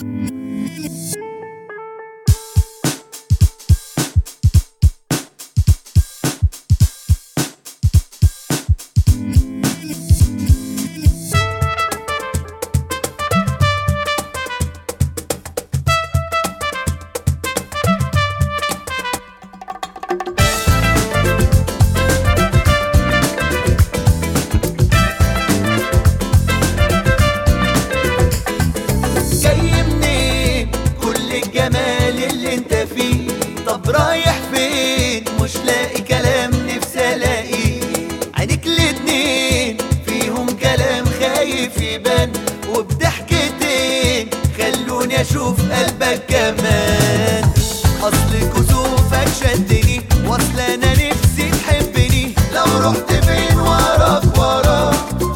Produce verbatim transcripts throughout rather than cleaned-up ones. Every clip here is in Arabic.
الجمال اللي انت فيه، طب رايح فين؟ مش لاقي كلام نفسي الاقيه. عينيك الاتنين فيهم كلام خايف يبان، وبضحكتين خلوني اشوف قلبك كمان. اصل كسوفك شدني، واصل انا نفسي تحبني. لو رحت فين وراك وراك،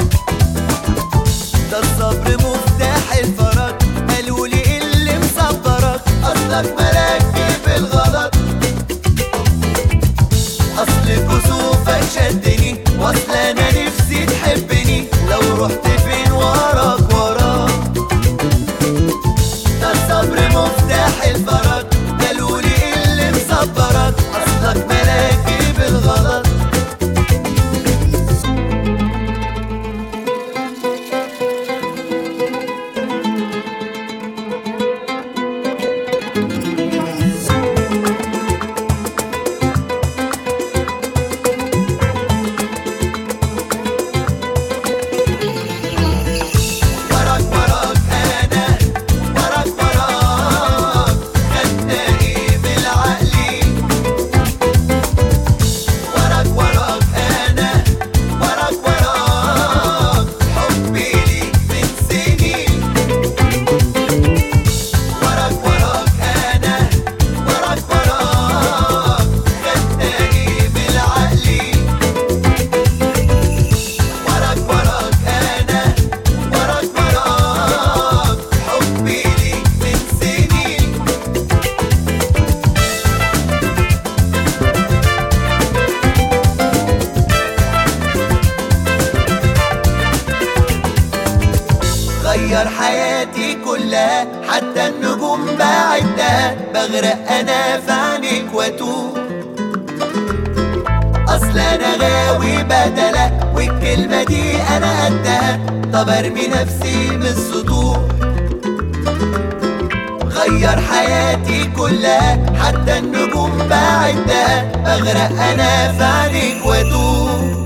ده الصبر مفتاح الفرج. قالولي ايه اللي مصبرك؟ اصلك ملاك في الغلط. اصل كسوفك شدني، واصل انا نفسي تحبني. لو رحت فين وراك وراك، ده الصبر مفتاح الفرج. قالولي ايه اللي مصبرك؟ اصلك ملاك في الغلط. غير حياتي كلها، حتى النجوم بعدها. بغرق انا في عينيك واتوه. اصل انا غاوي بدلة، والكلمة دي انا قدها. طب ارمي نفسي من السطوح. غير حياتي كلها، حتى النجوم بعدها. بغرق انا في عينيك واتوه.